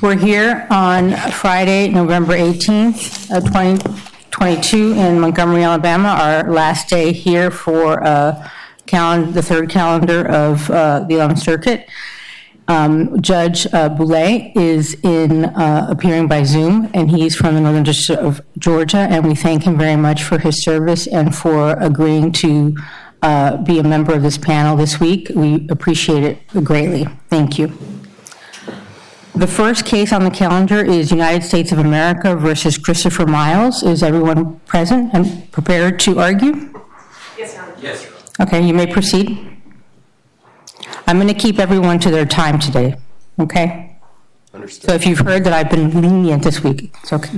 We're here on Friday, November 18th, 2022 in Montgomery, Alabama, our last day here for the third calendar of the 11th Circuit. Judge Boulay is appearing by Zoom, and he's from the Northern District of Georgia, and we thank him very much for his service and for agreeing to be a member of this panel this week. We appreciate it greatly. Thank you. The first case on the calendar is United States of America versus Christopher Miles. Is everyone present and prepared to argue? Yes, Your Honor. Yes, Your Honor. Okay, you may proceed. I'm going to keep everyone to their time today, okay? Understood. So if you've heard that I've been lenient this week, it's okay.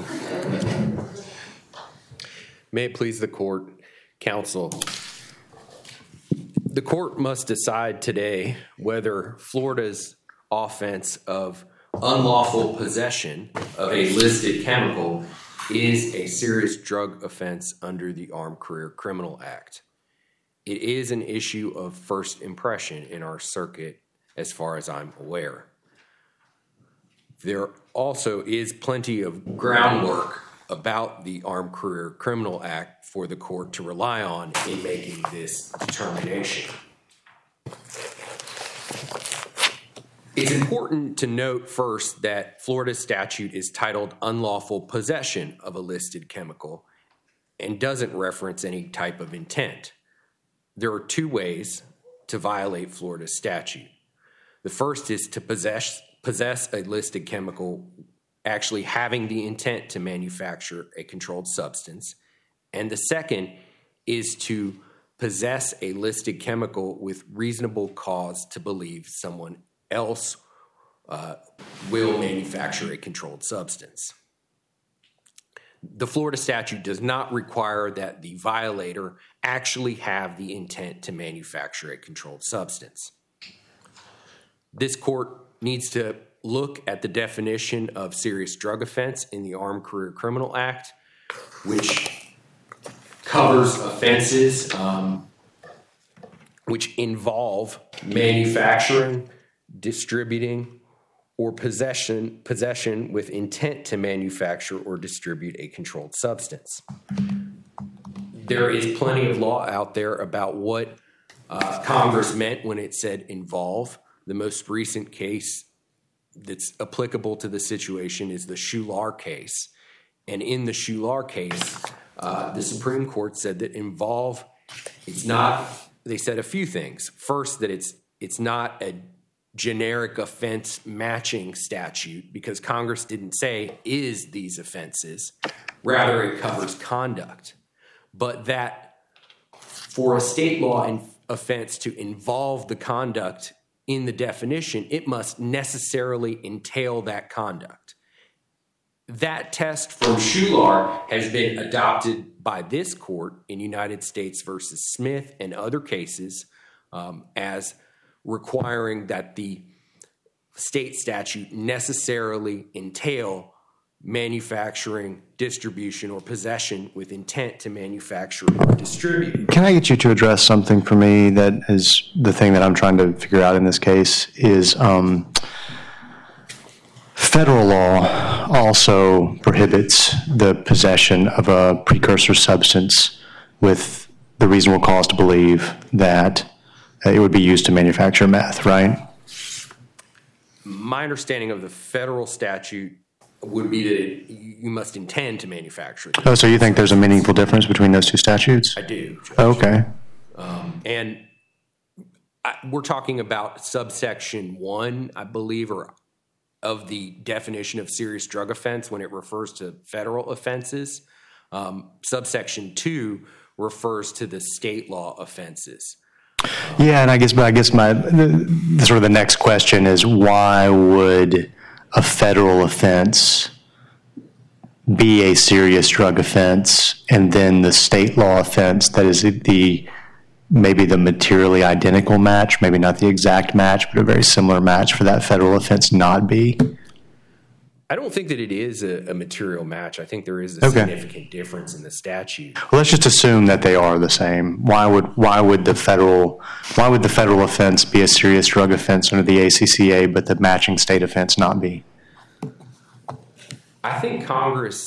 May it please the court, counsel. The court must decide today whether Florida's offense of unlawful possession of a listed chemical is a serious drug offense under the Armed Career Criminal Act. It is an issue of first impression in our circuit, as far as I'm aware. There also is plenty of groundwork about the Armed Career Criminal Act for the court to rely on in making this determination. It's important to note first that Florida's statute is titled unlawful possession of a listed chemical and doesn't reference any type of intent. There are two ways to violate Florida's statute. The first is to possess a listed chemical actually having the intent to manufacture a controlled substance. And the second is to possess a listed chemical with reasonable cause to believe someone else will manufacture a controlled substance. The Florida statute does not require that the violator actually have the intent to manufacture a controlled substance. This court needs to look at the definition of serious drug offense in the Armed Career Criminal Act, which covers offenses which involve manufacturing, distributing, or possession with intent to manufacture or distribute a controlled substance. There is plenty of law out there about what Congress meant when it said involve. The most recent case that's applicable to the situation is the Shular case. And in the Shular case, the Supreme Court said that involve, it's not, they said a few things. First, that it's not a generic offense matching statute because Congress didn't say is these offenses. Rather, it covers conduct. But that for a state law offense to involve the conduct in the definition, it must necessarily entail that conduct. That test from Shular has been adopted by this court in United States versus Smith and other cases as requiring that the state statute necessarily entail manufacturing, distribution, or possession with intent to manufacture or distribute. Can I get you to address something for me that is the thing that I'm trying to figure out in this case is federal law also prohibits the possession of a precursor substance with the reasonable cause to believe that it would be used to manufacture meth, right? My understanding of the federal statute would be that you must intend to manufacture it. Oh, so you think there's a meaningful difference between those two statutes? I do, Judge. Okay. And we're talking about subsection 1, I believe, or of the definition of serious drug offense when it refers to federal offenses. Subsection 2 refers to the state law offenses. Yeah, and I guess my sort of the next question is why would a federal offense be a serious drug offense and then the state law offense that is maybe the materially identical match, maybe not the exact match, but a very similar match for that federal offense not be? I don't think that it is a material match. I think there is a significant difference in the statute. Well, let's just assume that they are the same. Why would the federal offense be a serious drug offense under the ACCA, but the matching state offense not be? I think Congress,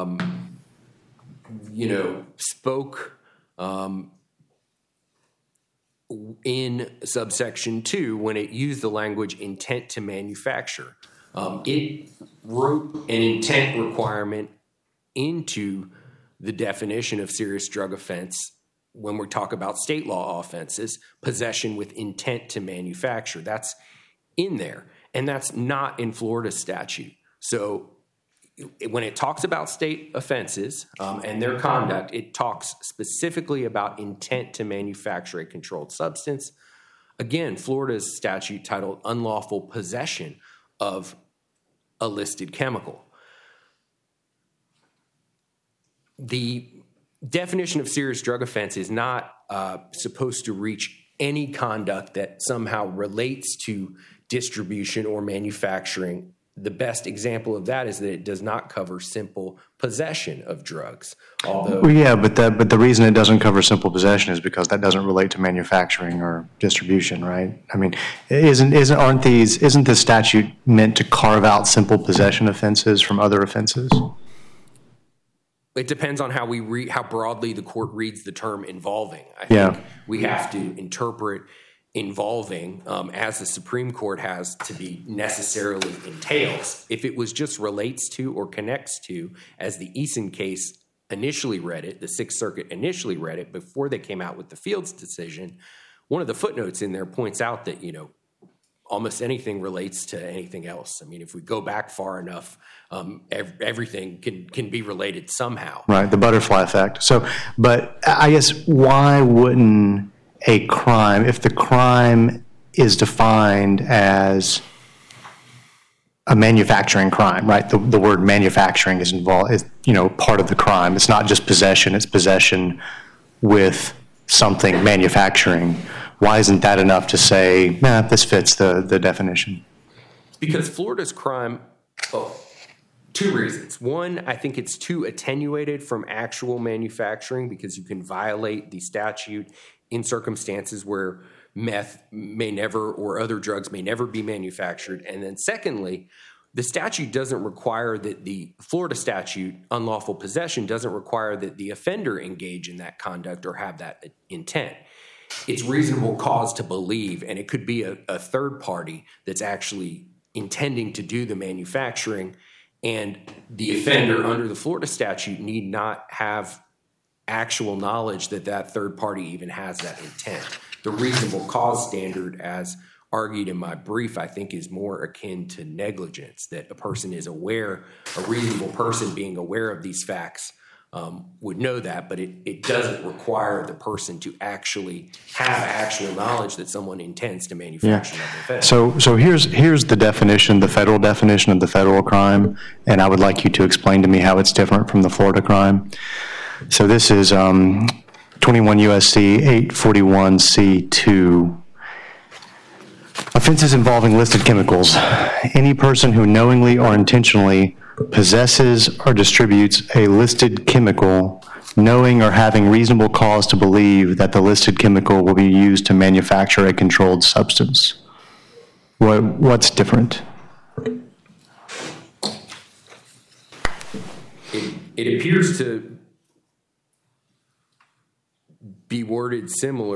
spoke in subsection 2 when it used the language intent to manufacture. It wrote an intent requirement into the definition of serious drug offense when we talk about state law offenses, possession with intent to manufacture. That's in there, and that's not in Florida statute. So when it talks about state offenses and their conduct, it talks specifically about intent to manufacture a controlled substance. Again, Florida's statute titled unlawful possession of a listed chemical. The definition of serious drug offense is not supposed to reach any conduct that somehow relates to distribution or manufacturing. The best example of that is that it does not cover simple possession of drugs. Although, Well, yeah, but the reason it doesn't cover simple possession is because that doesn't relate to manufacturing or distribution, right? I mean, isn't the statute meant to carve out simple possession offenses from other offenses? it depends on how broadly the court reads the term involving. I think we have to interpret involving as the Supreme Court has to be necessarily entails. If it was just relates to or connects to, as the Eason case initially read it, the Sixth Circuit initially read it before they came out with the Fields decision, one of the footnotes in there points out that, almost anything relates to anything else. I mean, if we go back far enough, everything can be related somehow. Right, the butterfly effect. So, but I guess why wouldn't a crime, if the crime is defined as a manufacturing crime, right? The word manufacturing is involved, is, part of the crime. It's not just possession, it's possession with something manufacturing. Why isn't that enough to say, this fits the definition? Because Florida's crime, two reasons. One, I think it's too attenuated from actual manufacturing because you can violate the statute in circumstances where meth may never or other drugs may never be manufactured. And then secondly, the statute doesn't require that the Florida statute, unlawful possession, doesn't require that the offender engage in that conduct or have that intent. It's reasonable cause to believe, and it could be a third party that's actually intending to do the manufacturing, and the offender under the Florida statute need not have actual knowledge that that third party even has that intent. The reasonable cause standard, as argued in my brief, I think is more akin to negligence, that a person is aware, a reasonable person being aware of these facts would know that, but it doesn't require the person to actually have actual knowledge that someone intends to manufacture that offense. So here's the definition, the federal definition of the federal crime, and I would like you to explain to me how it's different from the Florida crime. So this is 21 U.S.C. 841C2. Offenses involving listed chemicals. Any person who knowingly or intentionally possesses or distributes a listed chemical, knowing or having reasonable cause to believe that the listed chemical will be used to manufacture a controlled substance. What's different? It appears to be worded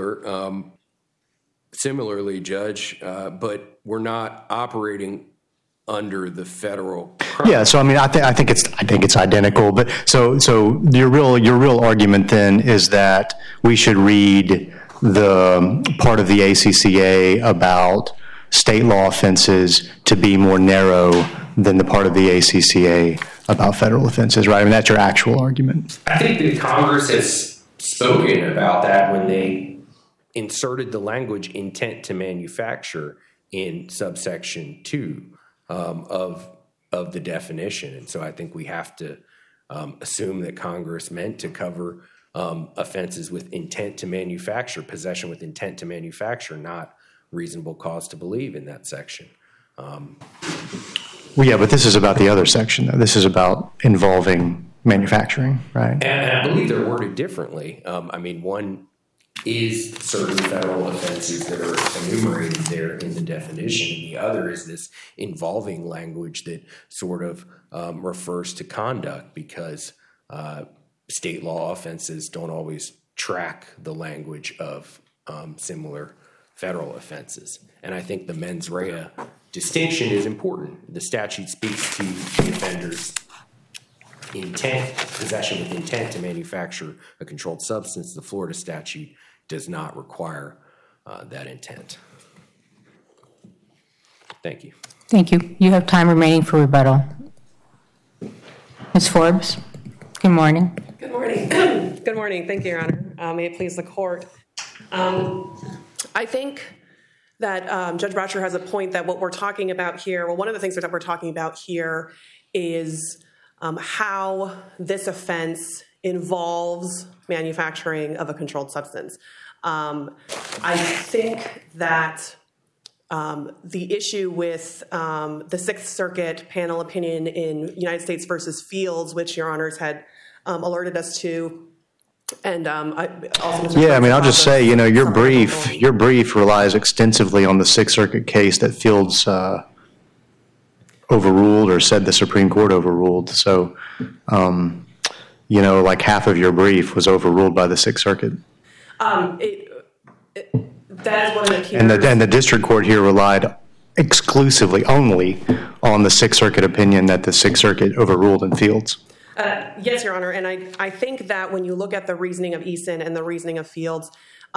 similarly, Judge, but we're not operating under the federal crime. Yeah, so I think it's identical. But so your real argument then is that we should read the part of the ACCA about state law offenses to be more narrow than the part of the ACCA about federal offenses, right? I mean, that's your actual argument. I think that Congress has spoken about that when they inserted the language intent to manufacture in subsection 2 of the definition. And so I think we have to assume that Congress meant to cover offenses with intent to manufacture, possession with intent to manufacture, not reasonable cause to believe in that section. Well, yeah, but this is about the other section, though. This is about involving manufacturing, right? And I believe they're worded differently. One is certain federal offenses that are enumerated there in the definition. And the other is this involving language that sort of refers to conduct, because state law offenses don't always track the language of similar federal offenses. And I think the mens rea distinction is important. The statute speaks to the offender's intent, possession with intent to manufacture a controlled substance. The Florida statute does not require that intent. Thank you. Thank you. You have time remaining for rebuttal. Ms. Forbes, good morning. Good morning. Good morning. Thank you, Your Honor. May it please the court. I think that Judge Bratcher has a point that what we're talking about here, well, one of the things that we're talking about here is how this offense involves manufacturing of a controlled substance. I think that the issue with the Sixth Circuit panel opinion in United States versus Fields, which Your Honors had alerted us to, and I'll just say, your brief relies extensively on the Sixth Circuit case that Fields overruled, or said the Supreme Court overruled. So, like half of your brief was overruled by the Sixth Circuit. That is what it appears. And the district court here relied exclusively, only on the Sixth Circuit opinion that the Sixth Circuit overruled in Fields. Yes, Your Honor, and I think that when you look at the reasoning of Eason and the reasoning of Fields,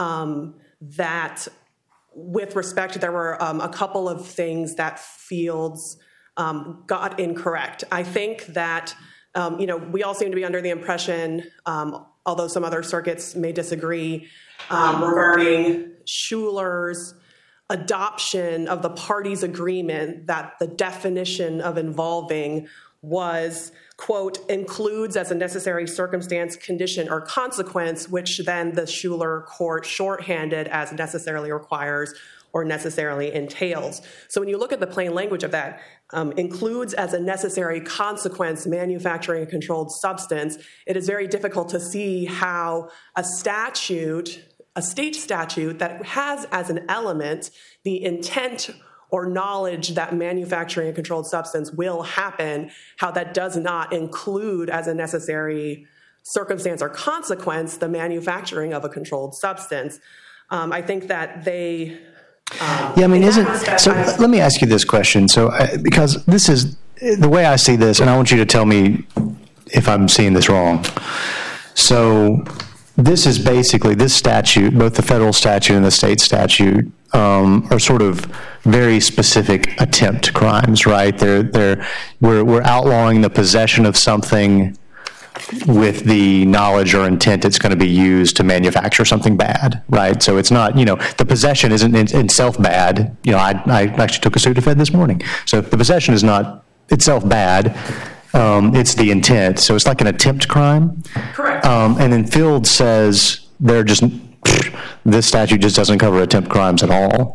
that with respect, there were a couple of things that Fields got incorrect. I think that, we all seem to be under the impression, although some other circuits may disagree, regarding Schuler's adoption of the parties' agreement that the definition of involving was, quote, includes as a necessary circumstance, condition, or consequence, which then the Schuler court shorthanded as necessarily requires or necessarily entails. So when you look at the plain language of that, includes as a necessary consequence manufacturing a controlled substance, it is very difficult to see how a state statute that has as an element the intent or knowledge that manufacturing a controlled substance will happen, how that does not include as a necessary circumstance or consequence the manufacturing of a controlled substance. I think that they... let me ask you this question. So, because this is the way I see this, and I want you to tell me if I'm seeing this wrong. So, this is basically, this statute, both the federal statute and the state statute, are sort of very specific attempt crimes, right? We're outlawing the possession of something with the knowledge or intent it's going to be used to manufacture something bad, right? So it's not, the possession isn't in itself bad. I actually took a Sudafed this morning. So the possession is not itself bad. It's the intent. So it's like an attempt crime. Correct. And then Field says this statute just doesn't cover attempt crimes at all.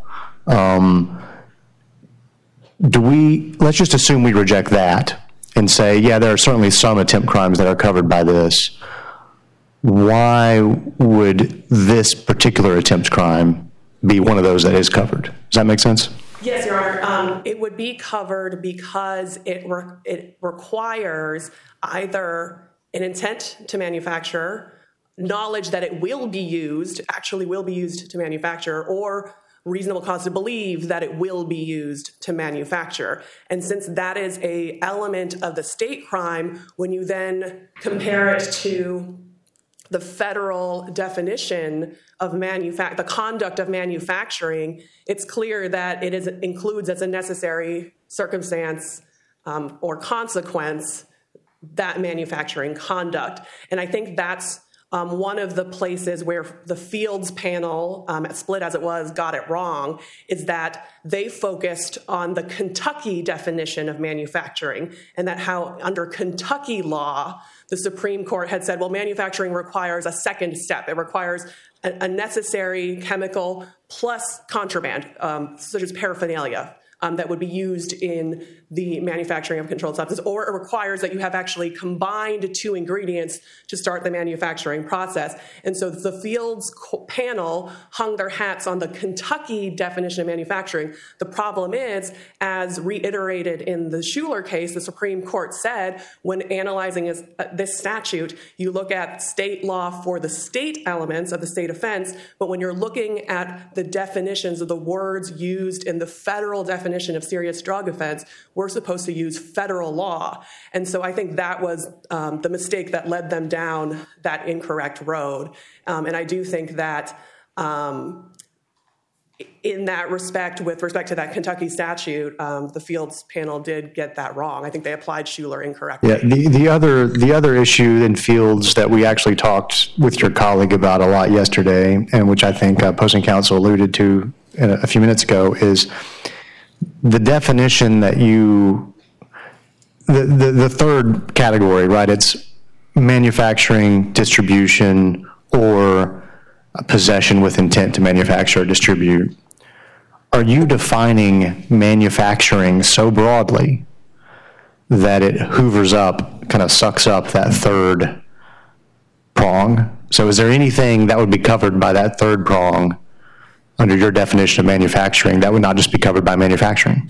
Let's just assume we reject that and say, yeah, there are certainly some attempt crimes that are covered by this. Why would this particular attempt crime be one of those that is covered? Does that make sense? Yes, Your Honor. It would be covered because it requires either an intent to manufacture, knowledge that it will be used, actually will be used to manufacture, or reasonable cause to believe that it will be used to manufacture. And since that is an element of the state crime, when you then compare it to the federal definition of the conduct of manufacturing, it's clear that it includes as a necessary circumstance or consequence that manufacturing conduct. And I think that's one of the places where the Fields panel, split as it was, got it wrong, is that they focused on the Kentucky definition of manufacturing, and that how under Kentucky law, the Supreme Court had said, well, manufacturing requires a second step. It requires a necessary chemical plus contraband, such as paraphernalia, that would be used in the manufacturing of controlled substance, or it requires that you have actually combined two ingredients to start the manufacturing process. And so the Fields panel hung their hats on the Kentucky definition of manufacturing. The problem is, as reiterated in the Schuler case, the Supreme Court said when analyzing this statute, you look at state law for the state elements of the state offense, but when you're looking at the definitions of the words used in the federal definition of serious drug offense, we're supposed to use federal law. And so I think that was the mistake that led them down that incorrect road. And I do think that in that respect, with respect to that Kentucky statute, the Fields panel did get that wrong. I think they applied Schuler incorrectly. Yeah, the other issue in Fields that we actually talked with your colleague about a lot yesterday, and which I think opposing counsel alluded to a few minutes ago, is the definition that the third category, right? It's manufacturing, distribution, or possession with intent to manufacture or distribute. Are you defining manufacturing so broadly that it hoovers up, kind of sucks up that third prong? So is there anything that would be covered by that third prong under your definition of manufacturing that would not just be covered by manufacturing?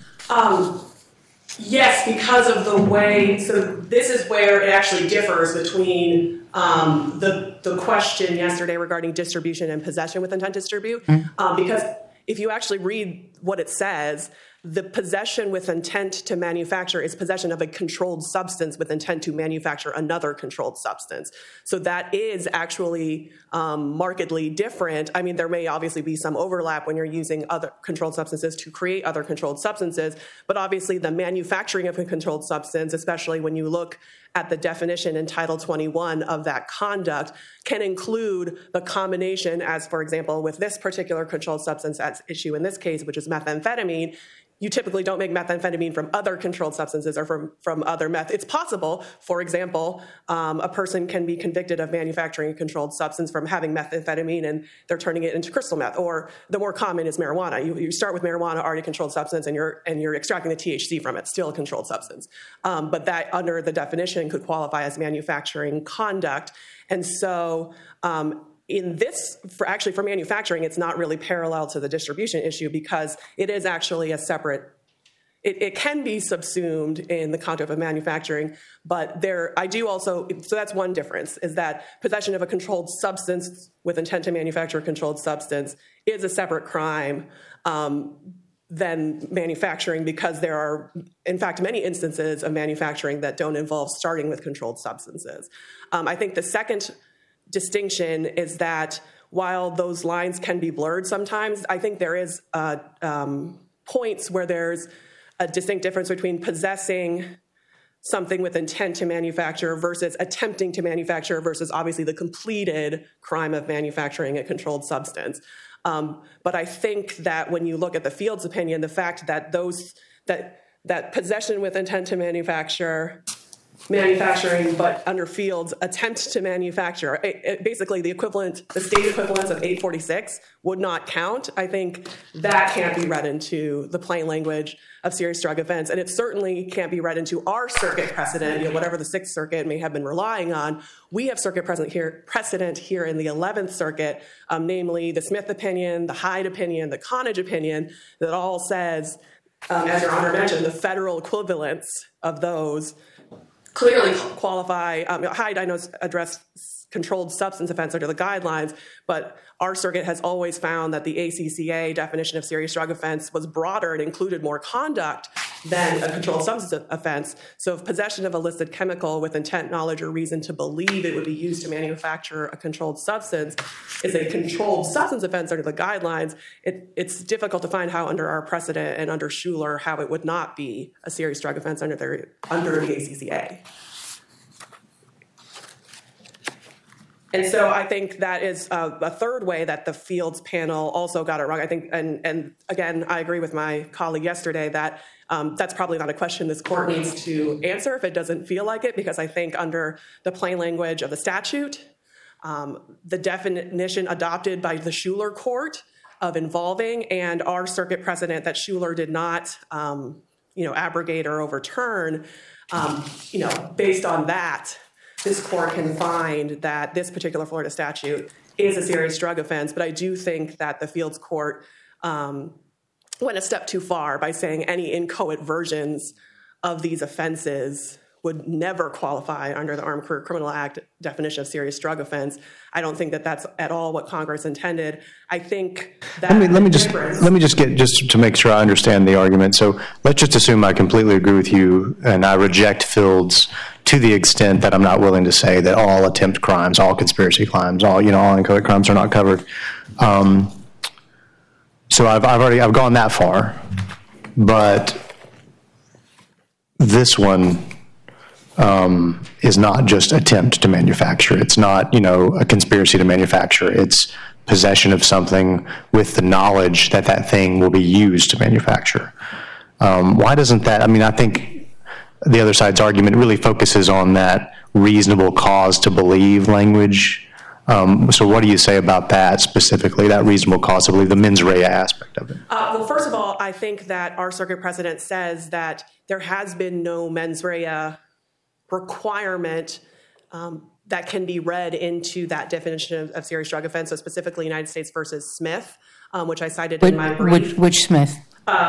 Yes, because of the way, so this is where it actually differs between the question yesterday regarding distribution and possession with intent to distribute. Because if you actually read what it says, the possession with intent to manufacture is possession of a controlled substance with intent to manufacture another controlled substance. So that is actually markedly different. I mean, there may obviously be some overlap when you're using other controlled substances to create other controlled substances, but obviously the manufacturing of a controlled substance, especially when you look at the definition in Title 21 of that conduct, can include the combination, as for example, with this particular controlled substance at issue in this case, which is methamphetamine. You typically don't make methamphetamine from other controlled substances or from other meth. It's possible, for example, a person can be convicted of manufacturing a controlled substance from having methamphetamine and they're turning it into crystal meth. Or the more common is marijuana. You start with marijuana, already a controlled substance, and you're extracting the THC from it, still a controlled substance. But that, under the definition, could qualify as manufacturing conduct. And so in this, for manufacturing, it's not really parallel to the distribution issue because it is actually a separate, it can be subsumed in the concept of manufacturing, but so that's one difference, is that possession of a controlled substance with intent to manufacture a controlled substance is a separate crime than manufacturing, because there are, in fact, many instances of manufacturing that don't involve starting with controlled substances. I think the second distinction is that while those lines can be blurred sometimes, I think there is points where there's a distinct difference between possessing something with intent to manufacture versus attempting to manufacture versus obviously the completed crime of manufacturing a controlled substance. But I think that when you look at the Fields opinion, the fact that that possession with intent to manufacturing, but under Fields, attempt to manufacture, basically the state equivalence of 846 would not count. I think that can't be read into the plain language of serious drug offense, and it certainly can't be read into our circuit precedent, whatever the Sixth Circuit may have been relying on. We have circuit precedent here in the 11th Circuit, namely the Smith opinion, the Hyde opinion, the Connage opinion, that all says, as Your Honor mentioned, the federal equivalents of those clearly qualify. Hyde, I know, addressed controlled substance offense under the guidelines, but our circuit has always found that the ACCA definition of serious drug offense was broader and included more conduct than a controlled substance offense. So if possession of a listed chemical with intent, knowledge, or reason to believe it would be used to manufacture a controlled substance is a controlled substance offense under the guidelines, it's difficult to find how under our precedent and under Schuler how it would not be a serious drug offense under the ACCA. And so I think that is a third way that the Fields panel also got it wrong. I think, and again, I agree with my colleague yesterday that that's probably not a question this court needs to answer if it doesn't feel like it, because I think under the plain language of the statute, the definition adopted by the Schuler court of involving, and our circuit precedent that Schuler did not, abrogate or overturn, based on that, this court can find that this particular Florida statute is a serious drug offense. But I do think that the Fields court went a step too far by saying any inchoate versions of these offenses would never qualify under the Armed Career Criminal Act definition of serious drug offense. I don't think that that's at all what Congress intended. I think that let me just get to make sure I understand the argument. So let's just assume I completely agree with you and I reject Fields to the extent that I'm not willing to say that all attempt crimes, all conspiracy crimes, all inchoate crimes are not covered. So I've gone that far, but this one is not just attempt to manufacture. It's not, a conspiracy to manufacture. It's possession of something with the knowledge that that thing will be used to manufacture. Why doesn't that, I think the other side's argument really focuses on that reasonable cause to believe language. So what do you say about that specifically, that reasonable cause to believe, the mens rea aspect of it? Well, first of all, I think that our circuit precedent says that there has been no mens rea requirement that can be read into that definition of serious drug offense, so specifically United States versus Smith, which I cited in my brief. Which Smith?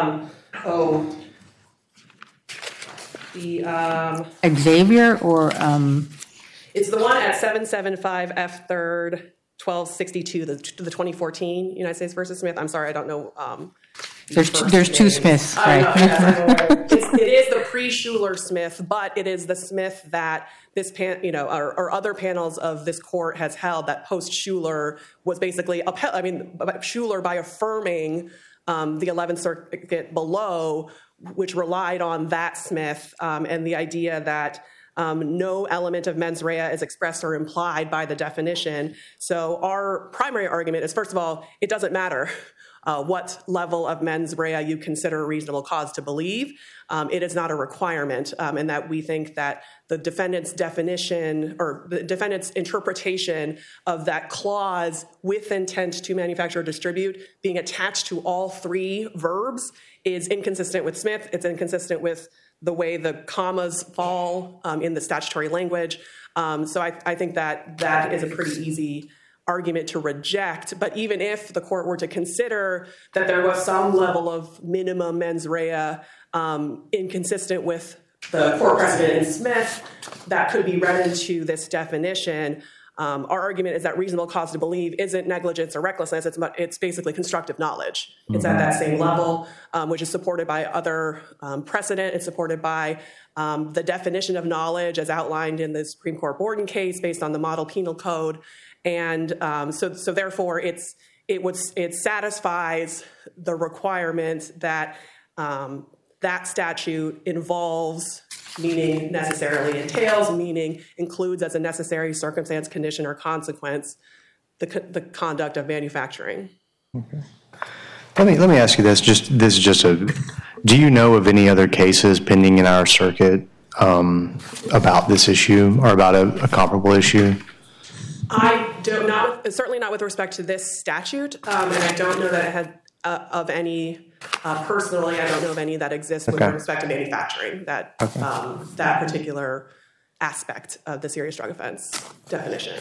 Xavier or? It's the one at 775 F 3rd 1262, the 2014 United States versus Smith. I'm sorry, I don't know. There's two Smiths, right? It is the pre-Schuler Smith, but it is the Smith that this or other panels of this court has held that post-Schuler was basically Schuler by affirming the 11th Circuit below, which relied on that Smith and the idea that no element of mens rea is expressed or implied by the definition. So our primary argument is, first of all, it doesn't matter what level of mens rea you consider a reasonable cause to believe. It is not a requirement, and that we think that the defendant's definition or the defendant's interpretation of that clause with intent to manufacture or distribute being attached to all three verbs is inconsistent with Smith. It's inconsistent with the way the commas fall in the statutory language. So I think that is a pretty easy argument to reject. But even if the court were to consider that there was some level of minimum mens rea inconsistent with the court precedent in Smith that could be read into this definition, our argument is that reasonable cause to believe isn't negligence or recklessness. It's basically constructive knowledge. It's at that same level, which is supported by other precedent. It's supported by the definition of knowledge as outlined in the Supreme Court Borden case based on the model penal code. And so therefore, it satisfies the requirement that that statute involves, meaning necessarily entails, meaning includes as a necessary circumstance, condition, or consequence, the conduct of manufacturing. Okay. Let me ask you this. Do you know of any other cases pending in our circuit about this issue or about a comparable issue? I don't know, certainly not with respect to this statute, and I don't know that it had of any, personally, I don't know of any that exist with respect to manufacturing, that particular aspect of the serious drug offense definition.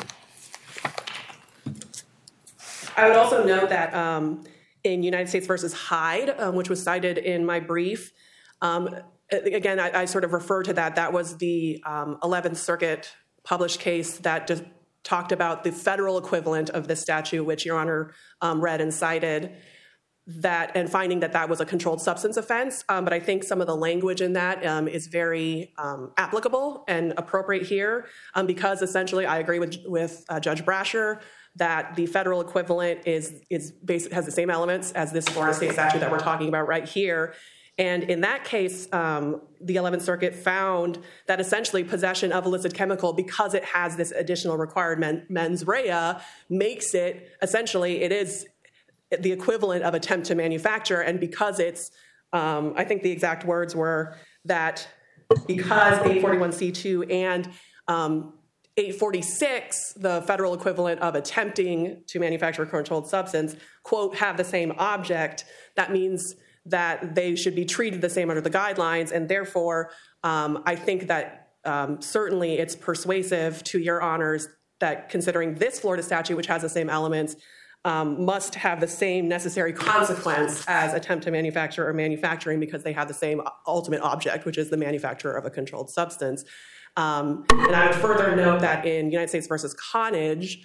I would also note that in United States versus Hyde, which was cited in my brief, again, I sort of refer to that. That was the 11th Circuit published case that just talked about the federal equivalent of this statute, which Your Honor read and cited, that and finding that was a controlled substance offense. But I think some of the language in that is very applicable and appropriate here because essentially I agree with Judge Brasher that the federal equivalent has the same elements as this Florida state statute that we're talking about right here. And in that case, the 11th Circuit found that essentially possession of illicit chemical, because it has this additional required mens rea, makes it, essentially, it is the equivalent of attempt to manufacture. And because it's, I think the exact words were that because 841C2 and 846, the federal equivalent of attempting to manufacture a controlled substance, quote, have the same object, that means that they should be treated the same under the guidelines. And therefore, I think that certainly it's persuasive to your honors that considering this Florida statute, which has the same elements, must have the same necessary consequence as attempt to manufacture or manufacturing, because they have the same ultimate object, which is the manufacture of a controlled substance. And I would further note that in United States versus Connage,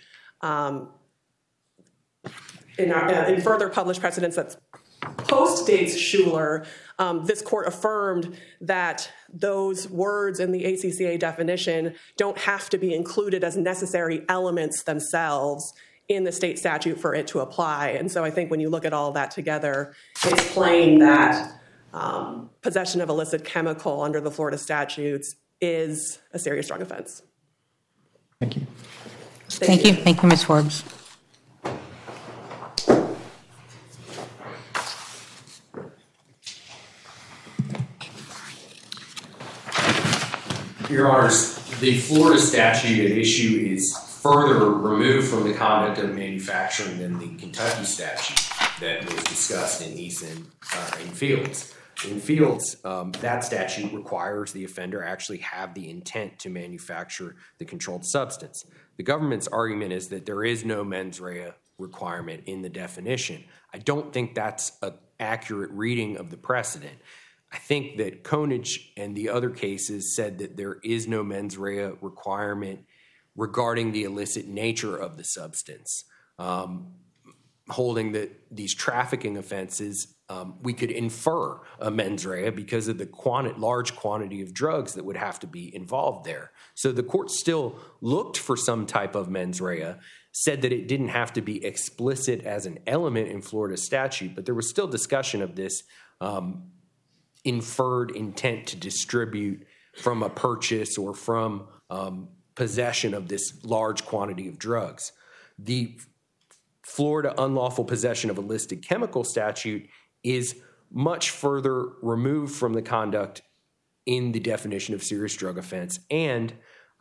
in further published precedents that post-dates Schuler, this court affirmed that those words in the ACCA definition don't have to be included as necessary elements themselves in the state statute for it to apply. And so I think when you look at all of that together, it's plain that possession of illicit chemical under the Florida statutes is a serious drug offense. Thank you. Thank you. Thank you, Ms. Forbes. Your Honors, the Florida statute at issue is further removed from the conduct of manufacturing than the Kentucky statute that was discussed in Eason and Fields. In Fields, that statute requires the offender actually have the intent to manufacture the controlled substance. The government's argument is that there is no mens rea requirement in the definition. I don't think that's an accurate reading of the precedent. I think that Connage and the other cases said that there is no mens rea requirement regarding the illicit nature of the substance, holding that these trafficking offenses, we could infer a mens rea because of the large quantity of drugs that would have to be involved there. So the court still looked for some type of mens rea, said that it didn't have to be explicit as an element in Florida statute, but there was still discussion of this inferred intent to distribute from a purchase or from possession of this large quantity of drugs. The Florida unlawful possession of illicit chemical statute is much further removed from the conduct in the definition of serious drug offense, and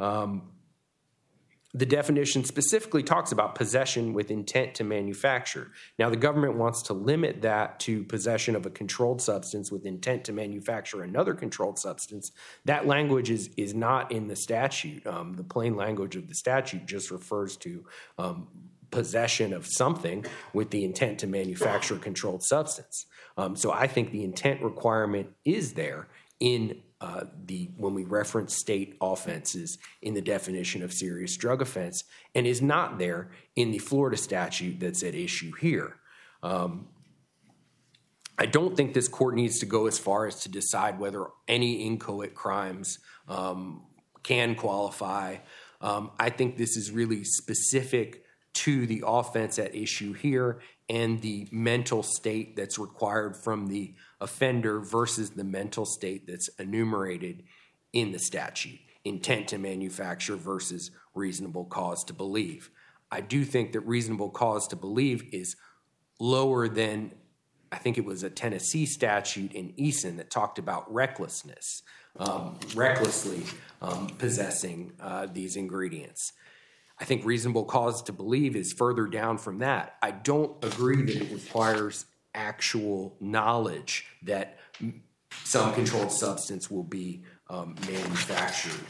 the definition specifically talks about possession with intent to manufacture. Now, the government wants to limit that to possession of a controlled substance with intent to manufacture another controlled substance. That language is not in the statute. The plain language of the statute just refers to possession of something with the intent to manufacture a controlled substance. So I think the intent requirement is there in when we reference state offenses in the definition of serious drug offense, and is not there in the Florida statute that's at issue here. I don't think this court needs to go as far as to decide whether any inchoate crimes can qualify. I think this is really specific to the offense at issue here and the mental state that's required from the offender versus the mental state that's enumerated in the statute. Intent to manufacture versus reasonable cause to believe. I do think that reasonable cause to believe is lower than, I think it was a Tennessee statute in Eason that talked about recklessness, recklessly possessing these ingredients. I think reasonable cause to believe is further down from that. I don't agree that it requires actual knowledge that some controlled substance will be manufactured.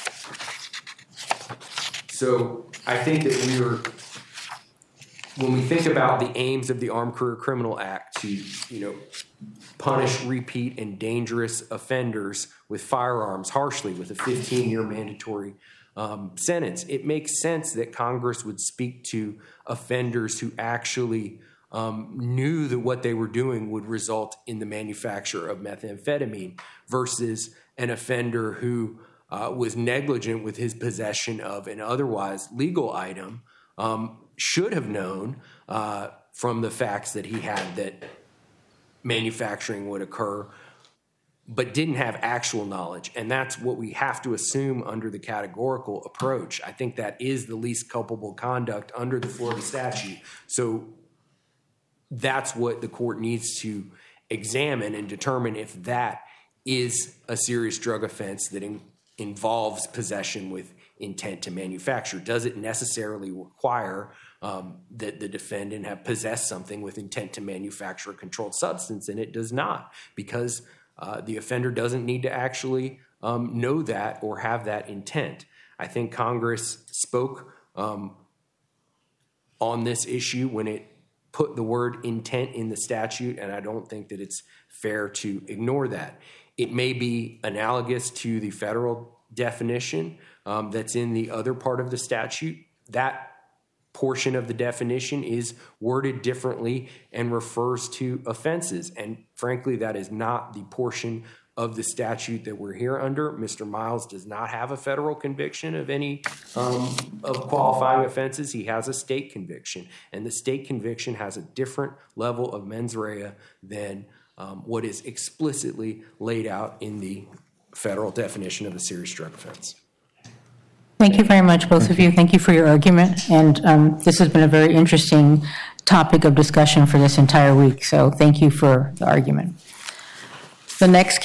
So I think that when we think about the aims of the Armed Career Criminal Act to, punish repeat and dangerous offenders with firearms harshly with a 15-year mandatory sentence, it makes sense that Congress would speak to offenders who actually knew that what they were doing would result in the manufacture of methamphetamine versus an offender who was negligent with his possession of an otherwise legal item, should have known from the facts that he had that manufacturing would occur, but didn't have actual knowledge. And that's what we have to assume under the categorical approach. I think that is the least culpable conduct under the Florida statute. So that's what the court needs to examine and determine if that is a serious drug offense that involves possession with intent to manufacture. Does it necessarily require that the defendant have possessed something with intent to manufacture a controlled substance? And it does not, because the offender doesn't need to actually know that or have that intent. I think Congress spoke on this issue when it put the word intent in the statute, and I don't think that it's fair to ignore that. It may be analogous to the federal definition that's in the other part of the statute. That portion of the definition is worded differently and refers to offenses, and frankly, that is not the portion of the statute that we're here under. Mr. Miles does not have a federal conviction of any of qualifying offenses. He has a state conviction, and the state conviction has a different level of mens rea than what is explicitly laid out in the federal definition of a serious drug offense. Thank you very much, both of you. Thank you for your argument. And this has been a very interesting topic of discussion for this entire week. So thank you for the argument. The next